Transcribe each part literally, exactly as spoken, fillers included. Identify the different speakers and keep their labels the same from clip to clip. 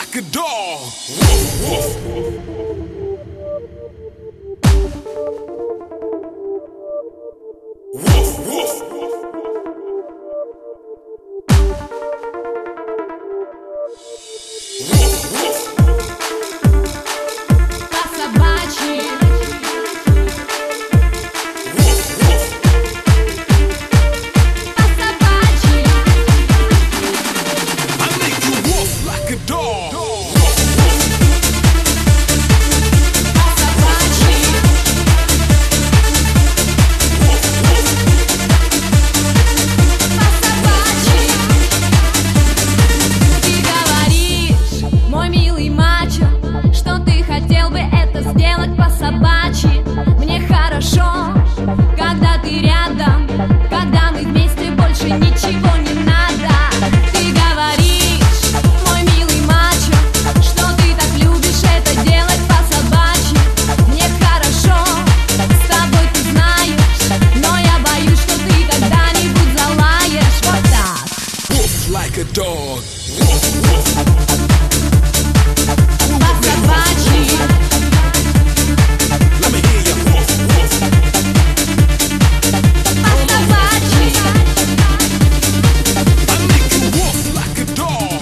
Speaker 1: like a dog. Woof, woof. Woof, woof. Woof, woof.
Speaker 2: По-собачьи.
Speaker 1: Woof, woof.
Speaker 2: По-собачьи.
Speaker 1: I make you woof like a dog.
Speaker 2: По-собачьи. По-собачьи. Ты говоришь, мой милый мачо, что ты хотел бы это сделать по-собачьи. Мне хорошо, когда ты рядом, когда мы вместе, больше ничего не надо. Ты говоришь, мой милый мачо, что ты так любишь это делать по-собачьи. Мне хорошо, с тобой ты знаешь, но я боюсь, что ты когда-нибудь залаешь вот так.
Speaker 1: Woof like a dog. Woof, woof.
Speaker 2: По-собачьи.
Speaker 1: Let me hear you. Woof, woof.
Speaker 2: По-собачьи.
Speaker 1: I make you woof like a dog.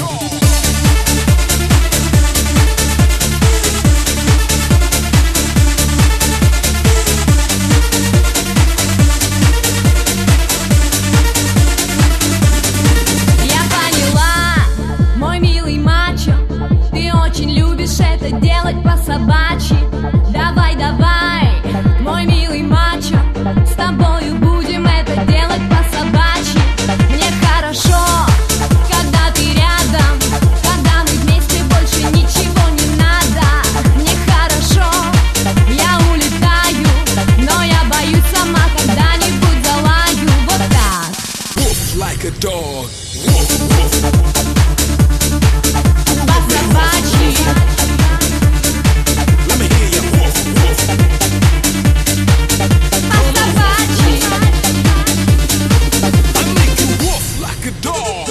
Speaker 2: Я поняла, мой милый мачо, ты очень любишь это делать по-собачьи. Давай, давай, мой милый мачо, с тобою будем это делать по-собачьи. Мне хорошо, когда ты рядом, когда мы вместе, больше ничего не надо. Мне хорошо, я улетаю, но я боюсь, сама когда-нибудь залаю вот так.
Speaker 1: Woof like a dog. Woof, woof.
Speaker 2: По-собачьи.
Speaker 1: Let me hear you. Woof, woof.
Speaker 2: По-собачьи.
Speaker 1: I make you woof like a dog.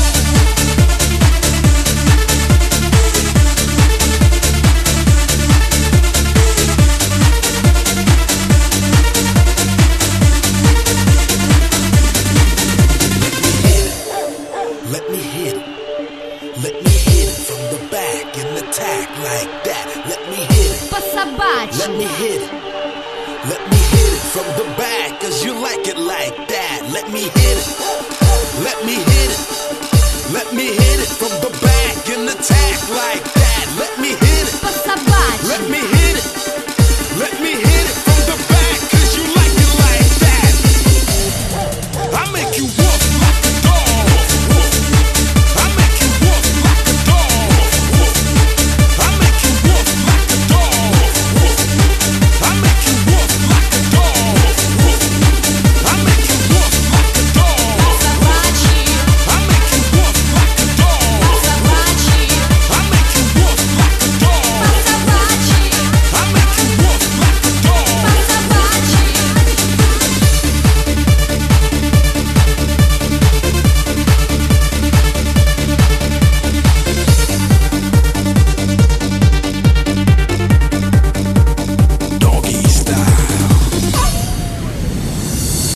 Speaker 1: Let me hit it. Let me hit it from the back and attack like that. Let me hit it. Let
Speaker 2: По-собачьи.
Speaker 1: me hit it. Let me hit it from the back, cause you like it like that. Let me hit it. Let me hit it. Let me hit it from the back.